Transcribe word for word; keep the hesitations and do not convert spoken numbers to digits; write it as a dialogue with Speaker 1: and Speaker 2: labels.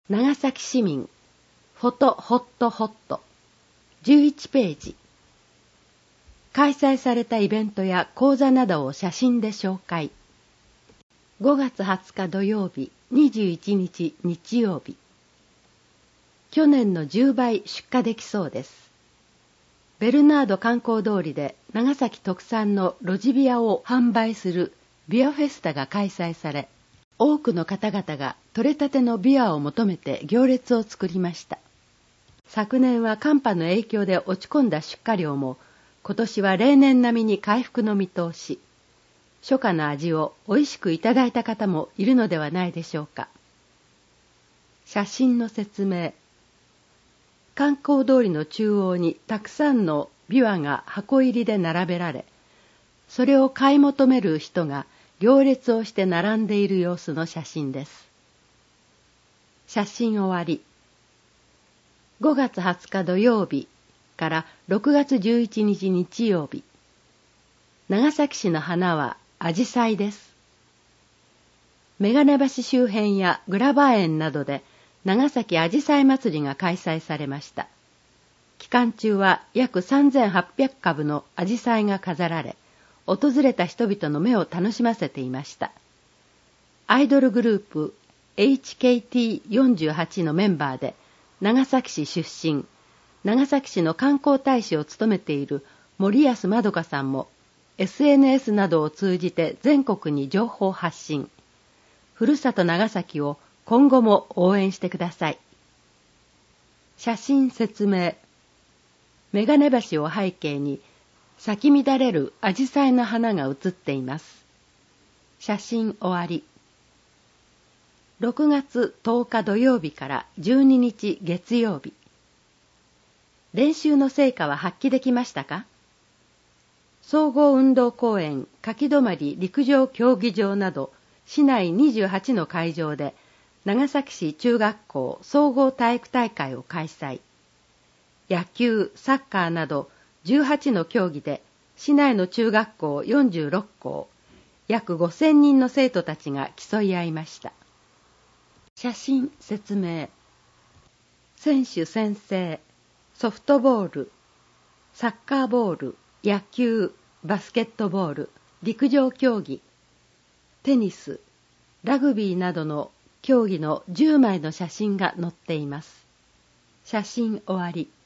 Speaker 1: 長崎市民フォトホットホットじゅういちページ。開催されたイベントや講座などを写真で紹介。ごがつはつか土曜日、にじゅういちにち日曜日。去年のじゅうばい出荷できそうです。ベルナード観光通りで長崎特産のロジビアを販売するビアフェスタが開催され、多くの方々が取れたてのビアを求めて行列を作りました。昨年は寒波の影響で落ち込んだ出荷量も、今年は例年並みに回復の見通し。初夏の味を美味しくいただいた方もいるのではないでしょうか。写真の説明。観光通りの中央にたくさんのビワが箱入りで並べられ、それを買い求める人が行列をして並んでいる様子の写真です。写真終わり。ごがつはつか土曜日からろくがつじゅういちにち日曜日。長崎市の花はアジサイです。眼鏡橋周辺やグラバー園などで長崎アジサイ祭りが開催されました。期間中は約さんぜんはっぴゃくかぶのアジサイが飾られ、訪れた人々の目を楽しませていました。アイドルグループ エイチケーティーよんじゅうはち のメンバーで、長崎市出身、長崎市の観光大使を務めている森安まどかさんも エスエヌエス などを通じて全国に情報発信。ふるさと長崎を今後も応援してください。写真説明。眼鏡橋を背景に咲き乱れるアジサイの花が写っています。写真終わり。ろくがつとおか土曜日からじゅうににち月曜日。練習の成果は発揮できましたか？総合運動公園柿泊陸上競技場など市内にじゅうはちの会場で長崎市中学校総合体育大会を開催。野球、サッカーなどじゅうはちの競技で市内の中学校よんじゅうろっこう、約ごせんにんの生徒たちが競い合いました。写真説明。選手宣誓、ソフトボール、サッカーボール、野球、バスケットボール、陸上競技、テニス、ラグビーなどの競技のじゅうまいの写真が載っています。写真終わり。